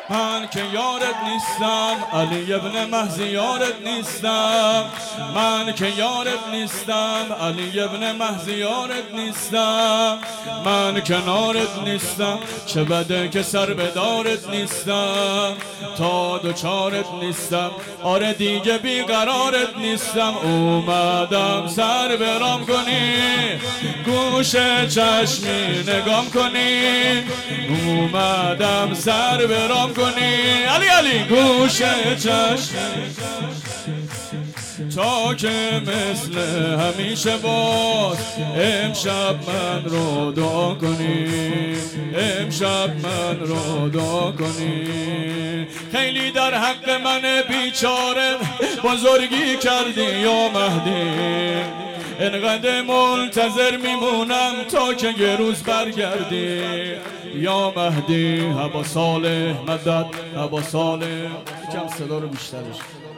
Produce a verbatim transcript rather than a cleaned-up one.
من که یارت نیستم، علی ابن مهدی یارت نیستم. من که یارت نیستم، علی ابن مهدی یارت نیستم. من کنارت نیستم، چه بده که سر به دارت نیستم. تا دوچارت نیستم، آره دیگه بیقرارت نیستم. اومدم سر برام کنی، گوش چشمی نگام کنی. اومدم سر برام کنی، علی علی گوش چشمی، تا که مثل همیشه باز امشب من رو دعا کنی. امشب من رو دعا کنی. خیلی در حق من بیچاره بزرگی کردی یا مهدی. انقدر منتظر میمونم تا که یه روز برگردی یا مهدی. ابا صالح مدد، ابا صالح. یکم صدا رو بیشترش